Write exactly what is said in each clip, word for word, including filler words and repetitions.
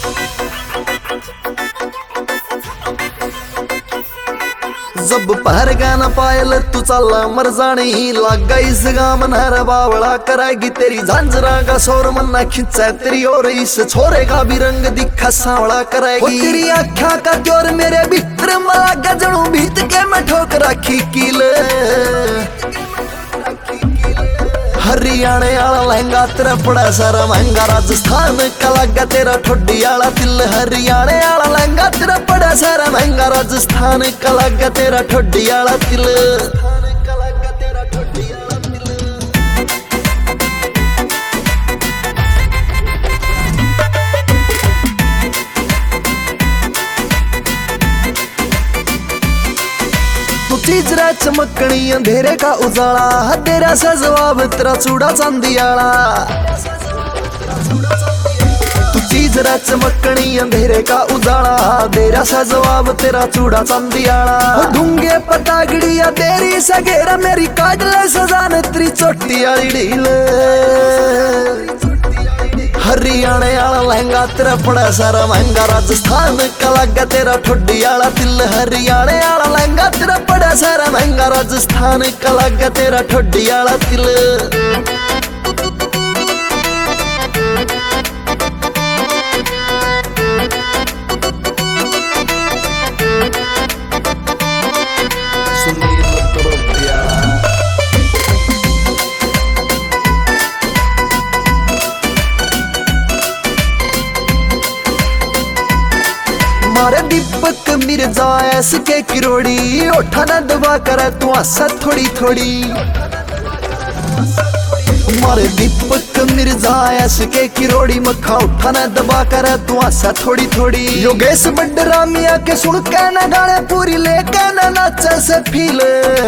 जब पहर गाना पायल तू चला मर जानी लग गई इस गाम नहर बावड़ा कराएगी तेरी झांझरा का शोर मन्ना खिंचा तेरी और इस छोरे का भी रंग दिखा सांवड़ा कराएगी तेरी आँखा का जोर मेरे भीतर मला गजड़ू भीत के मैं ठोक रखी कील हरियाणे आला लहंगा तेरा पड़ा सारा महंगा राजस्थान का लगा तेरा ठोडी आला तिल हरियाणे आला लहंगा तेरा पड़ा सारा महंगा राजस्थान का लगा तेरा ठोडी आला तिल चीज रा चमकनी अंधेरे का उजाला तेरा सा जवाब तेरा चूड़ा चांदी आला तू चीज रा चमकनी अंधेरे का उजाला तेरा सा जवाब तेरा चूड़ा चांदी आला ढूंगे पतागड़िया तेरी सगेरा मेरी काटले सजान तेरी चोटी आली ढील हरियाणे आला लहंगा तेरा पड़ा सारा महंगा राजस्थान का लगा तेरा ठोडी आला तिल हरियाणे आला लहंगा तेरा पड़ा सारा महंगा राजस्थान का लगा तेरा ठोडी आला तिल मारे दीपक मिर्जा ऐस के किरोड़ी ओठा न दबा कर तू आसा थोड़ी थोड़ी मारे दीपक मिर्जा ऐस के किरोड़ी मखा उठा न दबा कर तू आसा थोड़ी थोड़ी योगेश बड्डरा मिया के सुन के न गाने पूरी लेके न नाचे से फील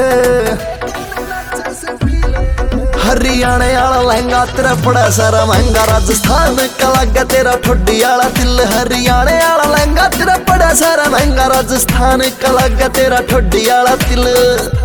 हरियाणे आला लहंगा तेरा पड़ा सारा महंगा राजस्थान का लगा तेरा ठोडी आला तिल हरियाणे आला लहंगा तेरा पड़ा सारा महंगा राजस्थान का लगा तेरा ठोडी आला तिल।